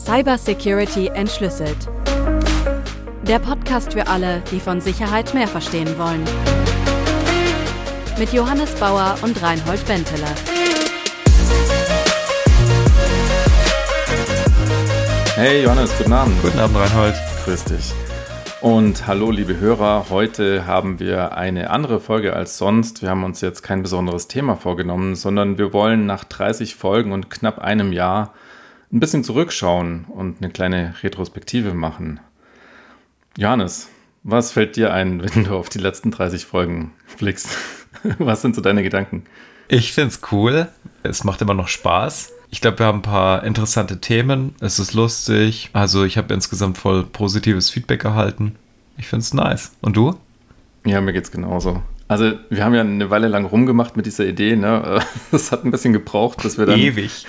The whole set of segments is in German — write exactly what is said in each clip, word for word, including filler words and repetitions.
Cybersecurity entschlüsselt. Der Podcast für alle, die von Sicherheit mehr verstehen wollen. Mit Johannes Bauer und Reinhold Benteler. Hey Johannes, guten Abend. Guten Abend, Reinhold. Grüß dich. Und hallo liebe Hörer, heute haben wir eine andere Folge als sonst. Wir haben uns jetzt kein besonderes Thema vorgenommen, sondern wir wollen nach dreißig Folgen und knapp einem Jahr ein bisschen zurückschauen und eine kleine Retrospektive machen. Johannes, was fällt dir ein, wenn du auf die letzten dreißig Folgen blickst? Was sind so deine Gedanken? Ich finde es cool. Es macht immer noch Spaß. Ich glaube, wir haben ein paar interessante Themen. Es ist lustig. Also ich habe insgesamt voll positives Feedback erhalten. Ich finde es nice. Und du? Ja, mir geht's genauso. Also wir haben ja eine Weile lang rumgemacht mit dieser Idee. Ne? Das hat ein bisschen gebraucht, dass wir dann... Ewig.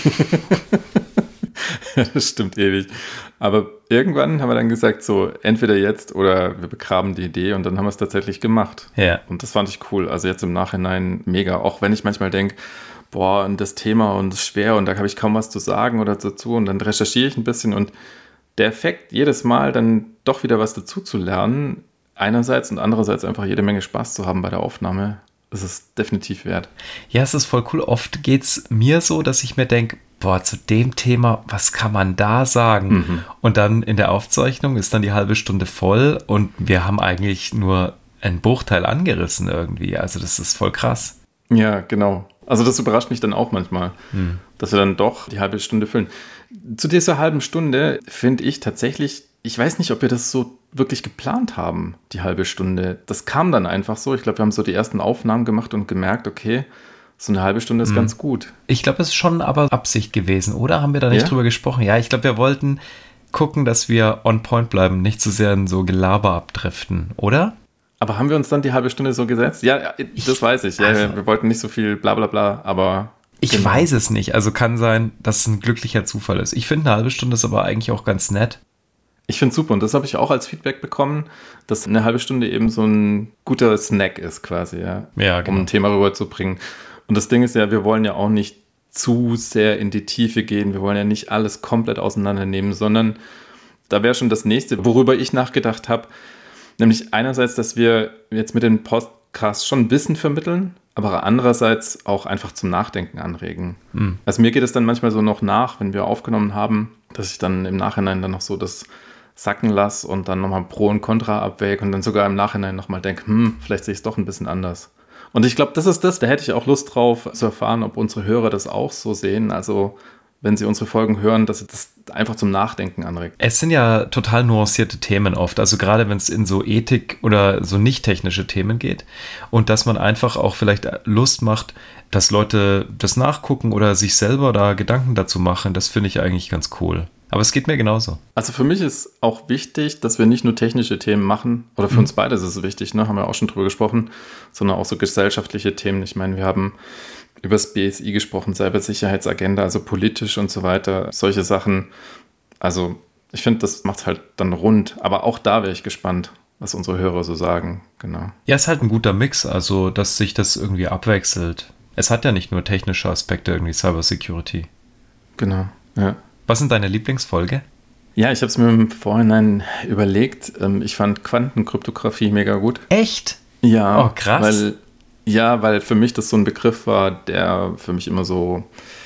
Das stimmt, ewig. Aber irgendwann haben wir dann gesagt, so entweder jetzt oder wir begraben die Idee, und dann haben wir es tatsächlich gemacht. Ja. Und das fand ich cool. Also jetzt im Nachhinein mega. Auch wenn ich manchmal denke, boah, und das Thema und es ist schwer und da habe ich kaum was zu sagen oder dazu, und dann recherchiere ich ein bisschen, und der Effekt, jedes Mal dann doch wieder was dazu zu lernen, einerseits und andererseits einfach jede Menge Spaß zu haben bei der Aufnahme, ist es definitiv wert. Ja, es ist voll cool. Oft geht es mir so, dass ich mir denke, boah, zu dem Thema, was kann man da sagen? Mhm. Und dann in der Aufzeichnung ist dann die halbe Stunde voll und wir haben eigentlich nur einen Bruchteil angerissen irgendwie. Also das ist voll krass. Ja, genau. Also das überrascht mich dann auch manchmal, hm. dass wir dann doch die halbe Stunde füllen. Zu dieser halben Stunde finde ich tatsächlich, ich weiß nicht, ob wir das so wirklich geplant haben, die halbe Stunde. Das kam dann einfach so. Ich glaube, wir haben so die ersten Aufnahmen gemacht und gemerkt, okay, so eine halbe Stunde ist hm. ganz gut. Ich glaube, es ist schon aber Absicht gewesen, oder? Haben wir da nicht ja? drüber gesprochen? Ja, ich glaube, wir wollten gucken, dass wir on point bleiben, nicht zu sehr in so Gelaber abdriften, oder? Aber haben wir uns dann die halbe Stunde so gesetzt? Ja, das ich, weiß ich. Ja, also, wir wollten nicht so viel bla bla bla, aber... Ich genau. weiß es nicht. Also kann sein, dass es ein glücklicher Zufall ist. Ich finde, eine halbe Stunde ist aber eigentlich auch ganz nett. Ich finde es super, und das habe ich auch als Feedback bekommen, dass eine halbe Stunde eben so ein guter Snack ist quasi, ja, ja genau. um ein Thema rüberzubringen. Und das Ding ist ja, wir wollen ja auch nicht zu sehr in die Tiefe gehen. Wir wollen ja nicht alles komplett auseinandernehmen, sondern da wäre schon das Nächste, worüber ich nachgedacht habe. Nämlich einerseits, dass wir jetzt mit dem Podcast schon Wissen vermitteln, aber andererseits auch einfach zum Nachdenken anregen. Mhm. Also mir geht es dann manchmal so noch nach, wenn wir aufgenommen haben, dass ich dann im Nachhinein dann noch so das sacken lasse und dann nochmal Pro und Contra abwäge und dann sogar im Nachhinein nochmal denke, hm, vielleicht sehe ich es doch ein bisschen anders. Und ich glaube, das ist das, da hätte ich auch Lust drauf zu erfahren, ob unsere Hörer das auch so sehen. Also wenn sie unsere Folgen hören, dass sie das einfach zum Nachdenken anregt. Es sind ja total nuancierte Themen oft, also gerade wenn es in so Ethik oder so nicht technische Themen geht, und dass man einfach auch vielleicht Lust macht, dass Leute das nachgucken oder sich selber da Gedanken dazu machen, das finde ich eigentlich ganz cool. Aber es geht mir genauso. Also für mich ist auch wichtig, dass wir nicht nur technische Themen machen, oder für mhm. uns beide ist es wichtig, ne, haben wir auch schon drüber gesprochen, sondern auch so gesellschaftliche Themen. Ich meine, wir haben über das B S I gesprochen, Cybersicherheitsagenda, also politisch und so weiter, solche Sachen. Also ich finde, das macht halt dann rund. Aber auch da wäre ich gespannt, was unsere Hörer so sagen. Genau. Ja, es ist halt ein guter Mix, also dass sich das irgendwie abwechselt. Es hat ja nicht nur technische Aspekte, irgendwie Cybersecurity. Genau, ja. Was sind deine Lieblingsfolge? Ja, ich habe es mir im Vorhinein überlegt. Ich fand Quantenkryptographie mega gut. Echt? Ja. Oh, krass. Weil Ja, weil für mich das so ein Begriff war, der für mich immer so,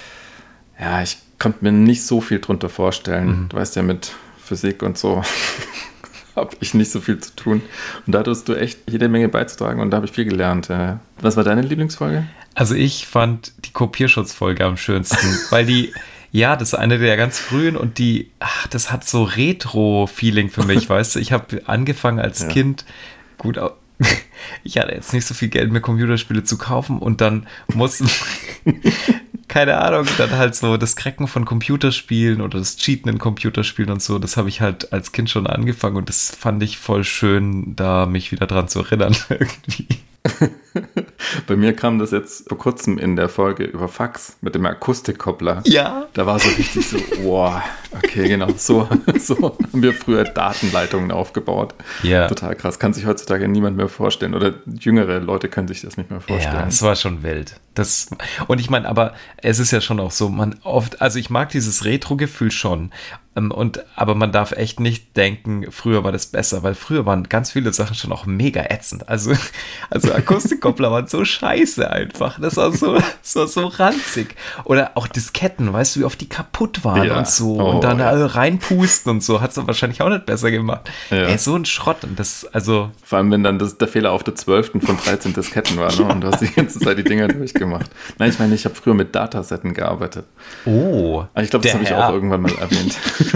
ja, ich konnte mir nicht so viel drunter vorstellen. Mhm. Du weißt ja, mit Physik und so habe ich nicht so viel zu tun. Und da hattest du echt jede Menge beizutragen, und da habe ich viel gelernt. Ja. Was war deine Lieblingsfolge? Also ich fand die Kopierschutzfolge am schönsten, weil die, ja, das ist eine der ganz frühen, und die, ach, das hat so Retro-Feeling für mich, weißt du. Ich habe angefangen als ja. Kind, gut, ich hatte jetzt nicht so viel Geld, mir Computerspiele zu kaufen, und dann mussten, keine Ahnung, dann halt so das Cracken von Computerspielen oder das Cheaten in Computerspielen und so, das habe ich halt als Kind schon angefangen, und das fand ich voll schön, da mich wieder dran zu erinnern irgendwie. Bei mir kam das jetzt vor kurzem in der Folge über Fax mit dem Akustikkoppler. Ja. Da war so richtig so, wow, okay, genau, so, so haben wir früher Datenleitungen aufgebaut. Ja. Total krass, kann sich heutzutage niemand mehr vorstellen, oder jüngere Leute können sich das nicht mehr vorstellen. Ja, es war schon wild. Das, und ich meine, aber es ist ja schon auch so, man oft, also ich mag dieses Retro-Gefühl schon, Und, aber man darf echt nicht denken, früher war das besser, weil früher waren ganz viele Sachen schon auch mega ätzend. Also, also Akustikkoppler waren so scheiße einfach. Das war so, das war so ranzig. Oder auch Disketten, weißt du, wie oft die kaputt waren ja. und so. Oh, und dann ja. reinpusten und so. Hat es wahrscheinlich auch nicht besser gemacht. Ja. Ey, so ein Schrott. Und das, also. Vor allem, wenn dann das, der Fehler auf der zwölften von dreizehn Disketten war, ne? Und du hast die ganze Zeit die Dinger durchgemacht. Nein, ich meine, ich habe früher mit Datasetten gearbeitet. Oh. Aber ich glaube, das habe ich auch irgendwann mal erwähnt.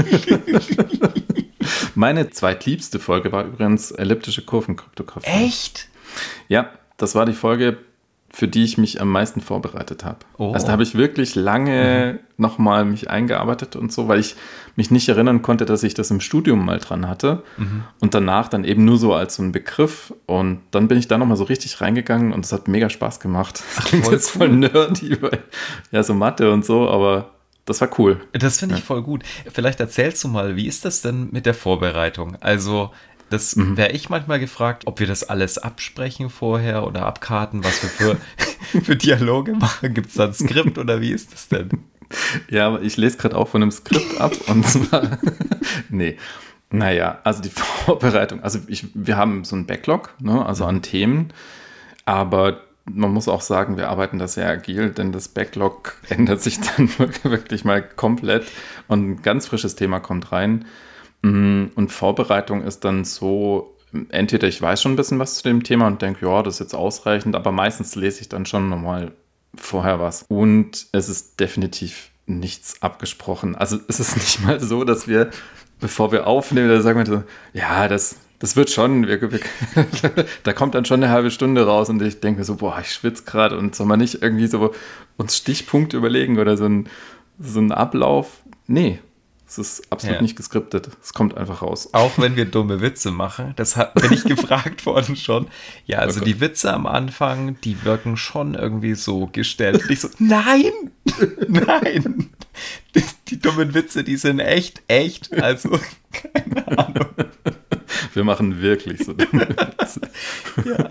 Meine zweitliebste Folge war übrigens elliptische Kurvenkryptographie. Echt? Ja, das war die Folge, für die ich mich am meisten vorbereitet habe. Oh. Also da habe ich wirklich lange mhm. nochmal mich eingearbeitet und so, weil ich mich nicht erinnern konnte, dass ich das im Studium mal dran hatte. Mhm. Und danach dann eben nur so als so ein Begriff. Und dann bin ich da nochmal so richtig reingegangen und es hat mega Spaß gemacht. Das Ach, klingt voll jetzt voll nerdy, weil ja, so Mathe und so, aber das war cool. Das finde ich ja. voll gut. Vielleicht erzählst du mal, wie ist das denn mit der Vorbereitung? Also, das mhm. wäre ich manchmal gefragt, ob wir das alles absprechen vorher oder abkarten, was wir für, für Dialoge machen. Gibt es da ein Skript oder wie ist das denn? Ja, aber ich lese gerade auch von einem Skript ab und zwar, nee, naja, also die Vorbereitung, also ich, wir haben so einen Backlog, ne, also an Themen, aber man muss auch sagen, wir arbeiten da sehr agil, denn das Backlog ändert sich dann wirklich mal komplett und ein ganz frisches Thema kommt rein. Und Vorbereitung ist dann so, entweder ich weiß schon ein bisschen was zu dem Thema und denke, ja, das ist jetzt ausreichend, aber meistens lese ich dann schon nochmal vorher was. Und es ist definitiv nichts abgesprochen. Also es ist nicht mal so, dass wir, bevor wir aufnehmen, da sagen wir so, ja, das... Das wird schon, wir, wir, da kommt dann schon eine halbe Stunde raus und ich denke mir so, boah, ich schwitze gerade und soll man nicht irgendwie so uns Stichpunkte überlegen oder so ein, so ein Ablauf? Nee, es ist absolut ja. nicht geskriptet. Es kommt einfach raus. Auch wenn wir dumme Witze machen, das hat, bin ich gefragt worden schon. Ja, also okay. Die Witze am Anfang, die wirken schon irgendwie so gestellt. Und ich so, nein, nein, die, die dummen Witze, die sind echt, echt, also keine Ahnung. Wir machen wirklich so dumme Witze. Ja.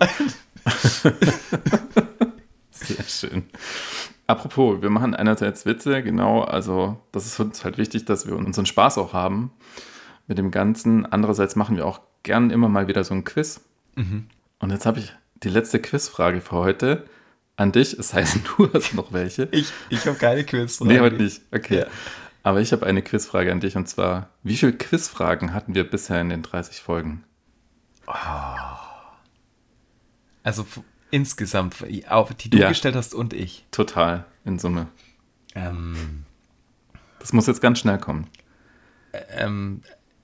Sehr schön. Apropos, wir machen einerseits Witze, genau, also das ist uns halt wichtig, dass wir unseren Spaß auch haben mit dem Ganzen. Andererseits machen wir auch gern immer mal wieder so ein Quiz. Mhm. Und jetzt habe ich die letzte Quizfrage für heute an dich. Es heißt, du hast noch welche. Ich, ich habe keine Quizfrage. Nee, heute nicht. Okay. Ja. Aber ich habe eine Quizfrage an dich und zwar, wie viele Quizfragen hatten wir bisher in den dreißig Folgen? Oh. Also f- insgesamt, auch die du ja. gestellt hast und ich. Total, in Summe. Ähm, das muss jetzt ganz schnell kommen. Ähm,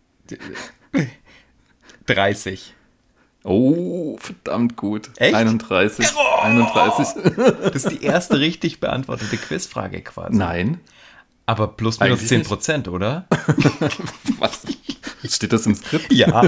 dreißig. Oh, verdammt gut. Echt? einunddreißig. Oh! einunddreißig. Das ist die erste richtig beantwortete Quizfrage quasi. Nein. Aber plus minus Eigentlich zehn Prozent, nicht. Oder? Was? Steht das im Skript? Ja.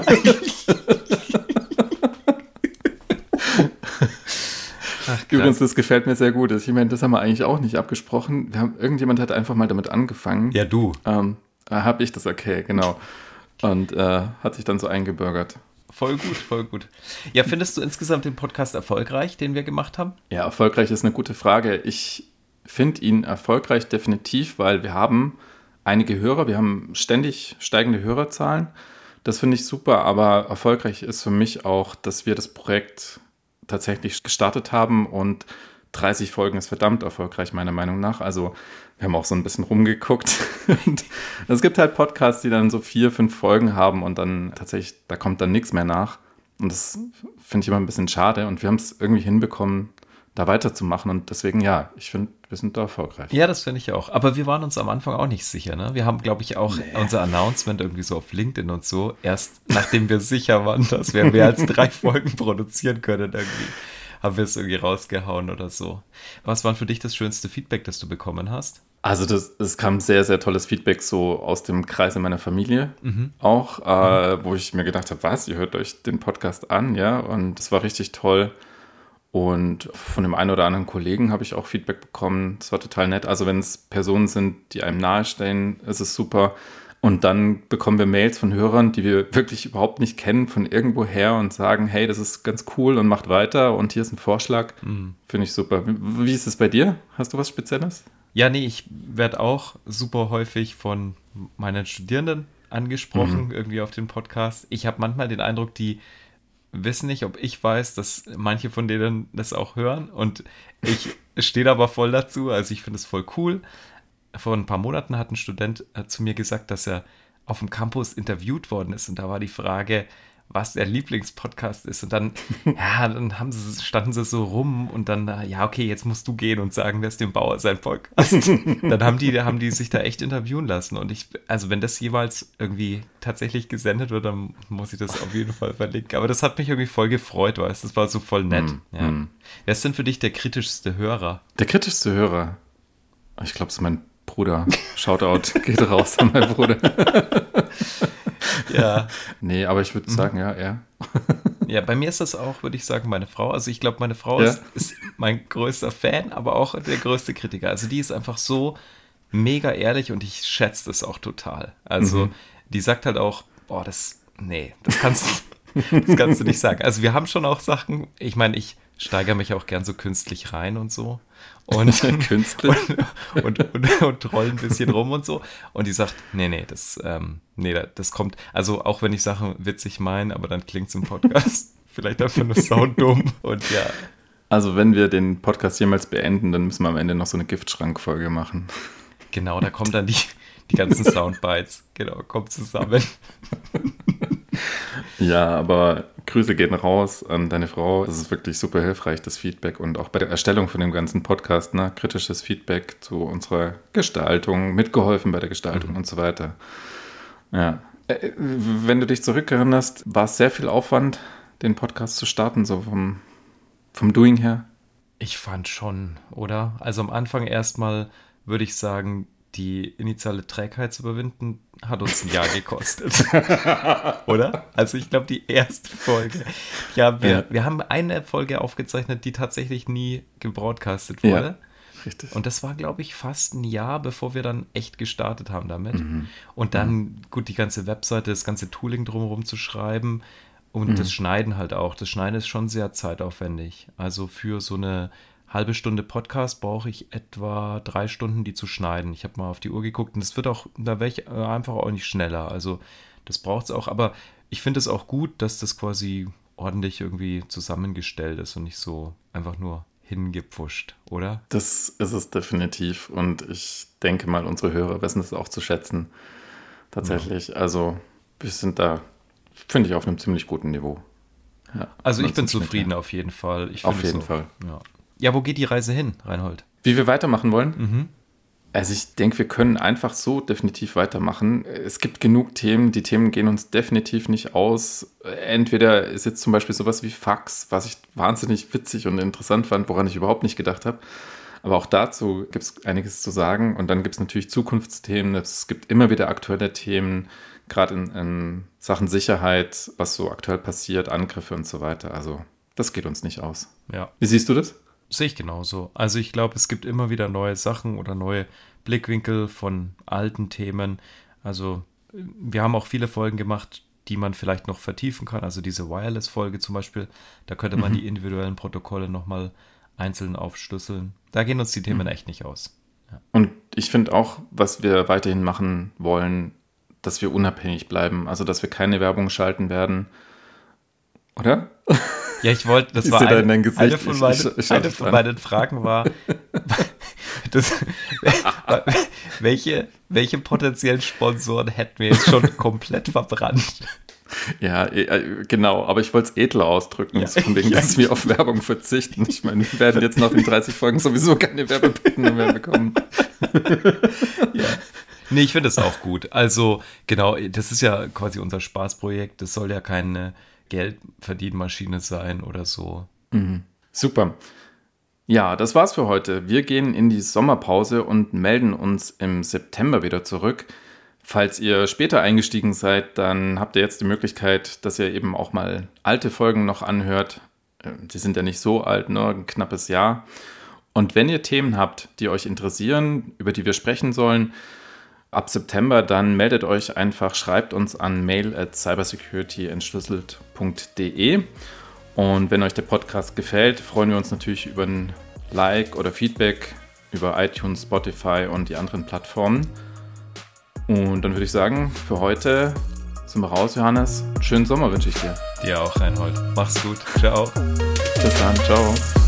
Ach, übrigens, das gefällt mir sehr gut. Ich meine, das haben wir eigentlich auch nicht abgesprochen. Wir haben, irgendjemand hat einfach mal damit angefangen. Ja, du. Ähm, habe ich das, okay, genau. Und äh, hat sich dann so eingebürgert. Voll gut, voll gut. Ja, findest du insgesamt den Podcast erfolgreich, den wir gemacht haben? Ja, erfolgreich ist eine gute Frage. Ich finde ihn erfolgreich definitiv, weil wir haben einige Hörer, wir haben ständig steigende Hörerzahlen. Das finde ich super, aber erfolgreich ist für mich auch, dass wir das Projekt tatsächlich gestartet haben und dreißig Folgen ist verdammt erfolgreich, meiner Meinung nach. Also wir haben auch so ein bisschen rumgeguckt. Und es gibt halt Podcasts, die dann so vier, fünf Folgen haben und dann tatsächlich, da kommt dann nichts mehr nach. Und das finde ich immer ein bisschen schade. Und wir haben es irgendwie hinbekommen, da weiterzumachen. Und deswegen, ja, ich finde, wir sind da erfolgreich. Ja, das finde ich auch. Aber wir waren uns am Anfang auch nicht sicher, ne? Wir haben, glaube ich, auch nee. unser Announcement irgendwie so auf LinkedIn und so, erst nachdem wir sicher waren, dass wir mehr als drei Folgen produzieren können, irgendwie, haben wir es irgendwie rausgehauen oder so. Was war für dich das schönste Feedback, das du bekommen hast? Also das, es kam sehr, sehr tolles Feedback so aus dem Kreis in meiner Familie mhm. auch, äh, mhm. wo ich mir gedacht habe, was, ihr hört euch den Podcast an, ja, und es war richtig toll. Und von dem einen oder anderen Kollegen habe ich auch Feedback bekommen. Das war total nett. Also wenn es Personen sind, die einem nahestehen, ist es super. Und dann bekommen wir Mails von Hörern, die wir wirklich überhaupt nicht kennen, von irgendwo her und sagen, hey, das ist ganz cool und macht weiter und hier ist ein Vorschlag. Mhm. Finde ich super. Wie, wie ist es bei dir? Hast du was Spezielles? Ja, nee, ich werde auch super häufig von meinen Studierenden angesprochen, Mhm. irgendwie auf den Podcast. Ich habe manchmal den Eindruck, die wissen nicht, ob ich weiß, dass manche von denen das auch hören. Und ich stehe aber voll dazu. Also ich finde es voll cool. Vor ein paar Monaten hat ein Student äh, zu mir gesagt, dass er auf dem Campus interviewt worden ist. Und da war die Frage, was der Lieblingspodcast ist. Und dann, ja, dann haben sie, standen sie so rum und dann, äh, ja, okay, jetzt musst du gehen und sagen, wer ist dem Bauer sein Podcast. Dann haben die, haben die sich da echt interviewen lassen. Und ich, also wenn das jeweils irgendwie tatsächlich gesendet wird, dann muss ich das auf jeden Fall verlinken. Aber das hat mich irgendwie voll gefreut, weißt du, das war so voll nett. Mm, Ja. mm. Wer ist denn für dich der kritischste Hörer? Der kritischste Hörer, ich glaube, es ist mein Bruder. Shoutout geht raus an meinen Bruder. Ja. Nee, aber ich würde sagen, ja, er. Ja, bei mir ist das auch, würde ich sagen, meine Frau. Also ich glaube, meine Frau Ja. ist, ist mein größter Fan, aber auch der größte Kritiker. Also die ist einfach so mega ehrlich und ich schätze das auch total. Also Mhm. die sagt halt auch, boah, das, nee, das kannst, das kannst du nicht sagen. Also wir haben schon auch Sachen, ich meine, ich steigere mich auch gern so künstlich rein und so. Und, Künstlich. und, und, und, und roll ein bisschen rum und so. Und die sagt, nee, nee, das, ähm, nee, das kommt, also auch wenn ich Sachen witzig meine, aber dann klingt es im Podcast vielleicht einfach nur saudumm. Und ja. Also wenn wir den Podcast jemals beenden, dann müssen wir am Ende noch so eine Giftschrankfolge machen. Genau, da kommen dann die, die ganzen Soundbites. Genau, kommt zusammen. Ja, aber Grüße gehen raus an deine Frau. Es ist wirklich super hilfreich, das Feedback und auch bei der Erstellung von dem ganzen Podcast, ne, kritisches Feedback zu unserer Gestaltung, mitgeholfen bei der Gestaltung Mhm. und so weiter. Ja. Äh, Wenn du dich zurückerinnerst, war es sehr viel Aufwand, den Podcast zu starten, so vom, vom Doing her? Ich fand schon, oder? Also am Anfang erstmal würde ich sagen, die initiale Trägheit zu überwinden, hat uns ein Jahr gekostet. Oder? Also ich glaube, die erste Folge. Ja, wir, Ja. wir haben eine Folge aufgezeichnet, die tatsächlich nie gebroadcastet wurde. Ja, richtig. Und das war, glaube ich, fast ein Jahr, bevor wir dann echt gestartet haben damit. Mhm. Und dann, gut, die ganze Webseite, das ganze Tooling drumherum zu schreiben und Mhm. das Schneiden halt auch. Das Schneiden ist schon sehr zeitaufwendig. Also für so eine halbe Stunde Podcast brauche ich etwa drei Stunden, die zu schneiden. Ich habe mal auf die Uhr geguckt und es wird auch, da wäre ich äh, einfach auch nicht schneller. Also das braucht es auch. Aber ich finde es auch gut, dass das quasi ordentlich irgendwie zusammengestellt ist und nicht so einfach nur hingepfuscht, oder? Das ist es definitiv. Und ich denke mal, unsere Hörer wissen es auch zu schätzen. Tatsächlich. Also wir sind da, finde ich, auf einem ziemlich guten Niveau. Ja, Also ich von bin zum Schnitt zufrieden her. auf jeden Fall. Ich Auf finde es jeden auch- Fall. Ja. ja, wo geht die Reise hin, Reinhold? Wie wir weitermachen wollen? Mhm. Also ich denke, wir können einfach so definitiv weitermachen. Es gibt genug Themen, die Themen gehen uns definitiv nicht aus. Entweder ist jetzt zum Beispiel sowas wie Fax, was ich wahnsinnig witzig und interessant fand, woran ich überhaupt nicht gedacht habe. Aber auch dazu gibt es einiges zu sagen. Und dann gibt es natürlich Zukunftsthemen. Es gibt immer wieder aktuelle Themen, gerade in, in Sachen Sicherheit, was so aktuell passiert, Angriffe und so weiter. Also das geht uns nicht aus. Ja, Wie siehst du das? sehe ich genauso. Also ich glaube, es gibt immer wieder neue Sachen oder neue Blickwinkel von alten Themen. Also wir haben auch viele Folgen gemacht, die man vielleicht noch vertiefen kann. Also diese Wireless-Folge zum Beispiel, da könnte man Mhm. die individuellen Protokolle nochmal einzeln aufschlüsseln. Da gehen uns die Themen echt nicht aus. Und ich finde auch, was wir weiterhin machen wollen, dass wir unabhängig bleiben. Also, dass wir keine Werbung schalten werden. Oder? Ja, ich wollte, das Ich war sehe da in eine, dein Gesicht. eine von Ich- meinen, ich- ich schau eine dich von an. meinen Fragen war, das, welche, welche potenziellen Sponsoren hätten wir jetzt schon komplett verbrannt? Ja, äh, genau. Aber ich wollte es edler ausdrücken, Ja. so von wegen, Ja. dass wir auf Werbung verzichten. Ich meine, wir werden jetzt nach den dreißig Folgen sowieso keine Werbepartner mehr bekommen. Ja. Nee, ich finde das auch gut. Also, genau, das ist ja quasi unser Spaßprojekt. Das soll ja keine Geldverdienmaschine sein oder so. Super. Ja, das war's für heute. Wir gehen in die Sommerpause und melden uns im September wieder zurück. Falls ihr später eingestiegen seid, dann habt ihr jetzt die Möglichkeit, dass ihr eben auch mal alte Folgen noch anhört. Äh, Die sind ja nicht so alt, nur ein knappes Jahr. Und wenn ihr Themen habt, die euch interessieren, über die wir sprechen sollen, ab September, dann meldet euch einfach, schreibt uns an mail at cybersecurity entschlüsselt punkt de. Und wenn euch der Podcast gefällt, freuen wir uns natürlich über ein Like oder Feedback über iTunes, Spotify und die anderen Plattformen. Und dann würde ich sagen, für heute sind wir raus, Johannes. Schönen Sommer wünsche ich dir. Dir auch, Reinhold. Mach's gut. Ciao. Bis dann. Ciao.